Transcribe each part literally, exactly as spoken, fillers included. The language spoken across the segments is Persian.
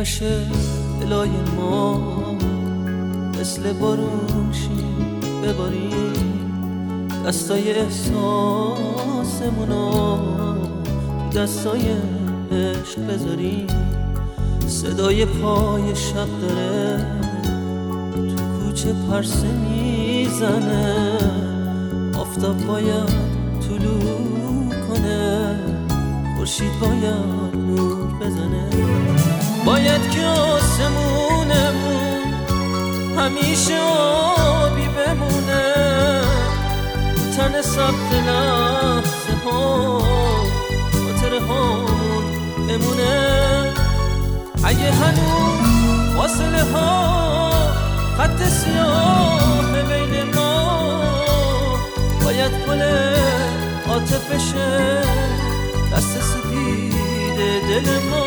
نشه دلای ما مثل بارون شیم بباریم دستای احساسمونو تو دستای عشق بذاریم. صدای پای شب داره تو کوچه پرسه میزنه، آفتاب باید طلوع کنه، خورشید باید نور بزنه. باید که آسمونمون همیشه آبی بمونه، تن سبت لحظه ها خاطره هامون بمونه. اگه هنوز فاصله ها خط سیاه بین ما، باید گل عاطفشه دست سپید دل ما.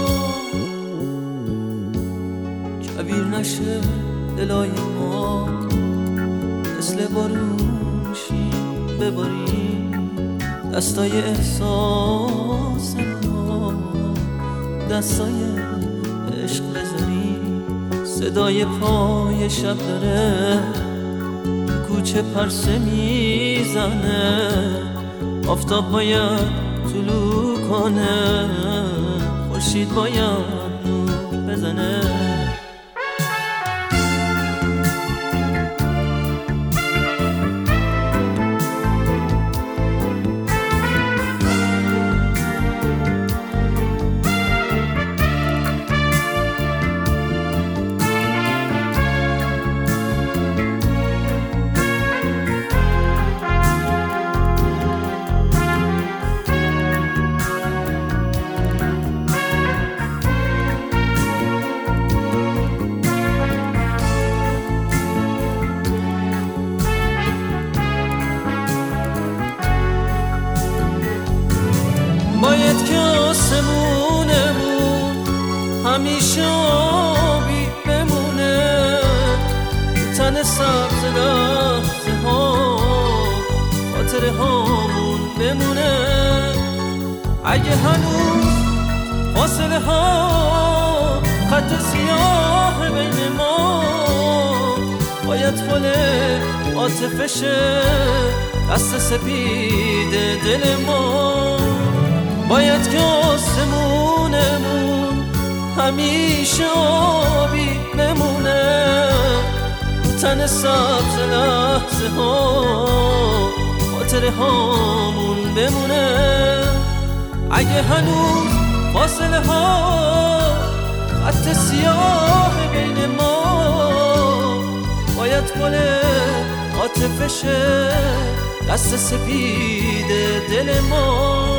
کبیر نشه دلای ما مثل بارون شیم بباریم دستای احساس ما دستای عشق بذاریم. صدای پای شب داره کوچه پرسه میزنه، آفتاب باید طلوع کنه، خورشید باید نور بزنه. باید که آسمونمون همیشه آبی بمونه، تن سبز لحظه ها خاطره هامون بمونه. اگه هنوز فاصله ها خط سیاه بین ما، باید فل عاطفشه دست سپید دل ما. باید که آسمونمون همیشه آبی بمونه، تن سبز لحظه ها خاطره هامون بمونه. اگه هنوز فاصله ها خط سیاه بین ما، باید گل عاطفشه دست سپید دل ما.